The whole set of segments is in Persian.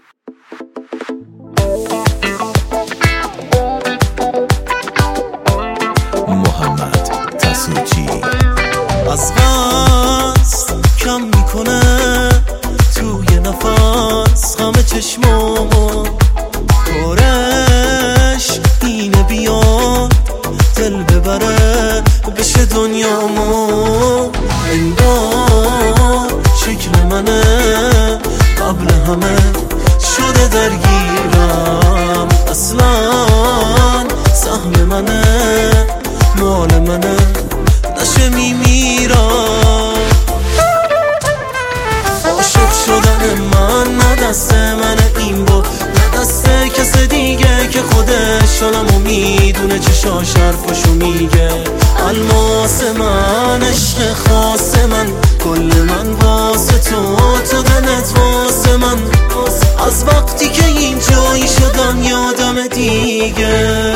محمد تسوجی از قصد کم میکنه توی نفس غم چشمامو، کارش اینه بیاد دل ببره بشه دنیامو. انگار شکل منه قبل همه شده درگیرم، اصلا سهم منه مال منه نشه میمیرم. عاشق شدن من نه دست منه این با، نه دست کس دیگه که خودش حالمو میدونه، چشاش حرفاشو میگه. الماس من عشق خاص من، کل من واسه تو دلت واسه من. از وقتی که اینجایی شدم یادم دیگه.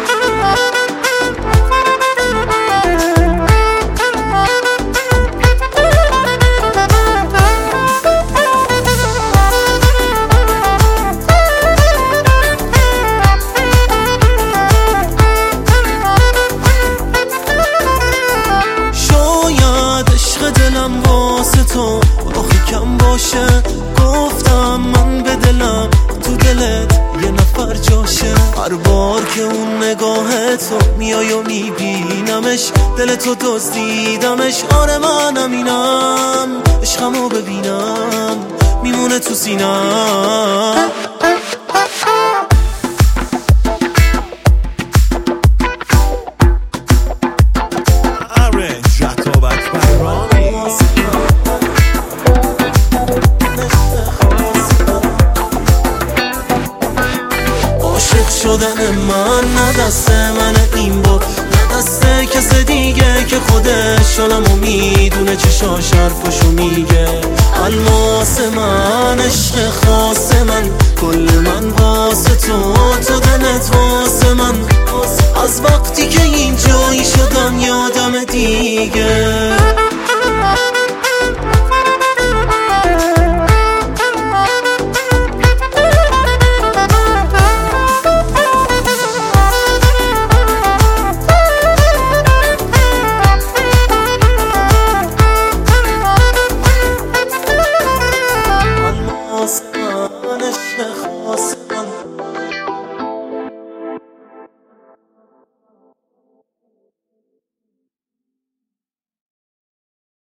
دلم واسه تو آخی کم باشه، گفتم من به دلم تو دلت یه نفر جاشه. هر بار که اون نگاه تو میای و میبینمش، دلتو دزدیدمش. آره منم اینم، عشقمو ببینم میمونه تو سینم. شدن من نه دست منه این با، نه دست کس دیگه که خودش حالمو میدونه، چشاش حرفاشو میگه. الماس من عشق خاص من، کل من واسه تو دلت واسه من. از وقتی که اینجایی شدم یادم دیگه.